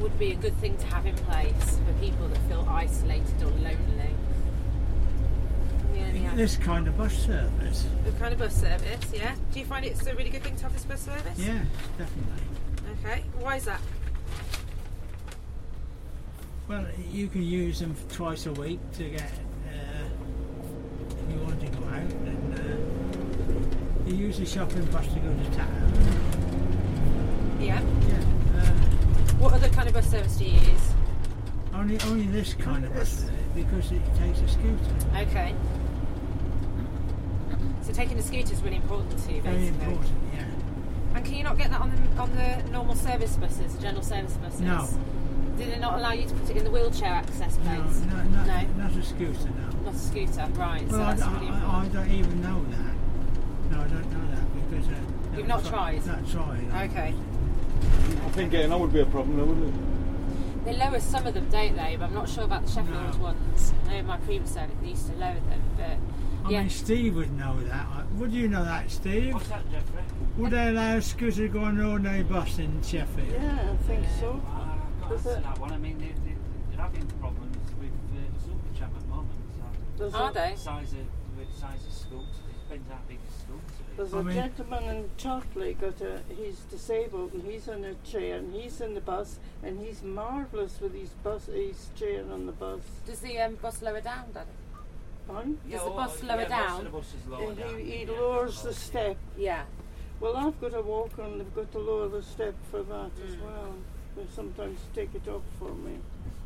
would be a good thing to have in place for people that feel isolated or lonely? Yeah. This kind of bus service. The kind of bus service, yeah. Do you find it's a really good thing to have this bus service? Yeah, definitely. Okay. Why is that? Well, you can use them twice a week to get, if you want to go out, and you use the shopping bus to go to town. Yeah. Yeah. What other kind of bus service do you use? Only this kind of bus, because it takes a scooter. Okay. So taking a scooter is really important to you, basically. Very important, yeah. And can you not get that on the normal service buses, the general service buses? No. Do they not allow you to put it in the wheelchair access plates? No, not a scooter, no. Not a scooter, right. Well, So that's really important. I don't even know that. No, I don't know that because... You've not tried? Not tried. Okay. I think getting on would be a problem though, wouldn't it? They lower some of them, don't they? But I'm not sure about the Sheffield ones. I know in my previous service they used to lower them, but... I mean, Steve would know that. Would you know that, Steve? What's that, Jeffrey? Would they allow a scooter to go on an ordinary bus in Sheffield? Yeah, I think so. I can't answer that one. I mean, they're having problems with Supertram at the moment. Are they? With the size of schools. It depends how big the schools are. There's a gentleman in Chartley, he's disabled and he's in a chair and he's in the bus and he's marvellous with his chair on the bus. Does the bus lower down, Daddy? Fine. Does the bus lower down? He lowers the step. Yeah. Well, I've got a walker and they've got to lower the step for that as well. They sometimes take it up for me.